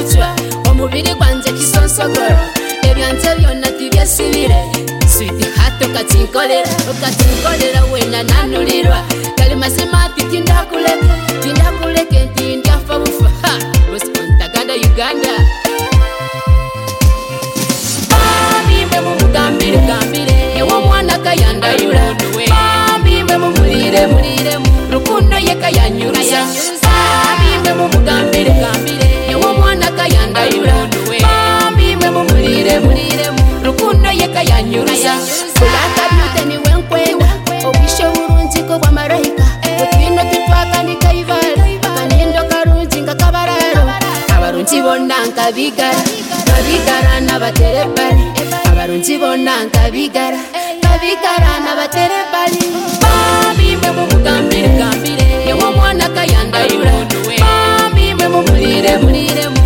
chwa omubiri gwanje kisonsogoro ebyanze byonna tibyesibire sweet hato katinkolera wena nanulirwa kalimasemati tindakuleke ntindafa bufa Uganda Bambi mumugambire ewo mwana kayandayula Bambi mumulire rukundo ye kayanyuruza Bambi mumugambire ewo mwana kayandayula Bambi mumulire rukundo ye kayanyuruza Kulaka byute ni wenkwenda obishe burunzi ko bwa marayika Utino tipaka ni kaivara Kanindo karunzi nga kabararo Abarunzi bonna nkabigara n'abaterebali Abarunzi bonna nkabigara n'abaterebali Bambi mumugambire ewo mwana kayandayula Bambi mumulire